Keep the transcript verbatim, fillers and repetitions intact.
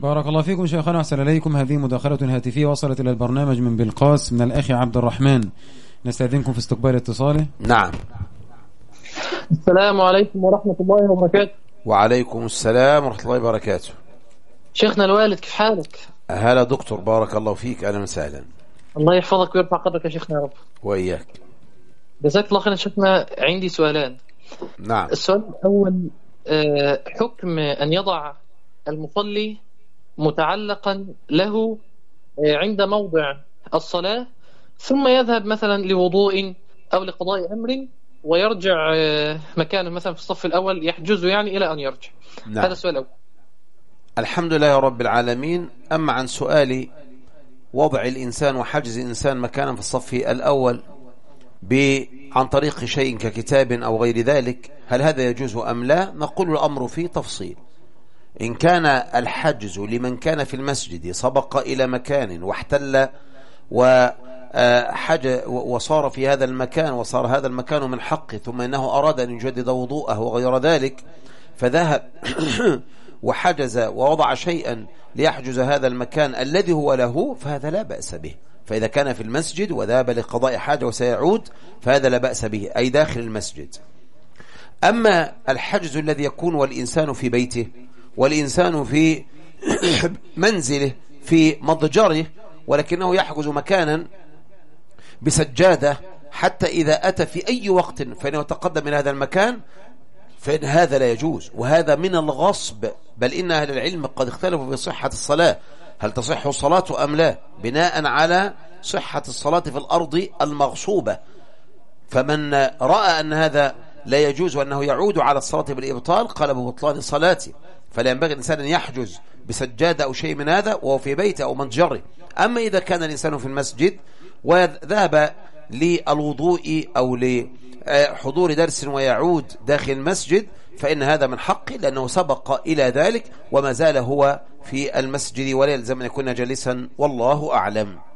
بارك الله فيكم شيخنا وأحسن إليكم. هذه مداخلة هاتفية وصلت إلى البرنامج من بلقاس من الأخ عبد الرحمن، نستأذنكم في استقبال اتصاله. نعم. السلام عليكم ورحمة الله وبركاته. وعليكم السلام ورحمة الله وبركاته. شيخنا الوالد كيف حالك؟ هلا دكتور، بارك الله فيك، أهلا وسهلا. الله يحفظك ويرفع قدرك يا شيخنا يا رب. وإياك. جزاك الله خيرا شيخنا. عندي سؤالان. نعم. السؤال الأول، حكم أن يضع المصلي متعلقا له عند موضع الصلاة ثم يذهب مثلا لوضوء أو لقضاء أمر ويرجع مكانه مثلا في الصف الأول، يحجزه يعني إلى أن يرجع. نعم. هذا السؤال الأول. الحمد لله رب العالمين. أما عن سؤالي وضع الإنسان وحجز الإنسان مكانا في الصف الأول عن طريق شيء ككتاب أو غير ذلك، هل هذا يجوز أم لا؟ نقول الأمر فيه تفصيل. إن كان الحجز لمن كان في المسجد سبق إلى مكان واحتل وحج وصار في هذا المكان وصار هذا المكان من حقه، ثم إنه أراد أن يجدد وضوءه وغير ذلك فذهب وحجز ووضع شيئا ليحجز هذا المكان الذي هو له، فهذا لا بأس به. فإذا كان في المسجد وذهب لقضاء حاجة وسيعود فهذا لا بأس به، أي داخل المسجد. أما الحجز الذي يكون والإنسان في بيته والإنسان في منزله في مضجره ولكنه يحجز مكانا بسجادة حتى إذا أتى في أي وقت فإنه يتقدم من هذا المكان، فإن هذا لا يجوز، وهذا من الغصب. بل إن أهل العلم قد اختلفوا في صحة الصلاة، هل تصح الصلاة أم لا، بناء على صحة الصلاة في الأرض المغصوبة. فمن رأى أن هذا لا يجوز وأنه يعود على الصلاة بالإبطال قال ببطلان صلاته. فلا ينبغي الإنسان أن يحجز بسجادة أو شيء من هذا وهو في بيته أو متجره. أما إذا كان الإنسان في المسجد وذهب للوضوء أو لحضور درس ويعود داخل المسجد فإن هذا من حقه، لأنه سبق إلى ذلك وما زال هو في المسجد ولا يلزم أن يكون جالسا، والله أعلم.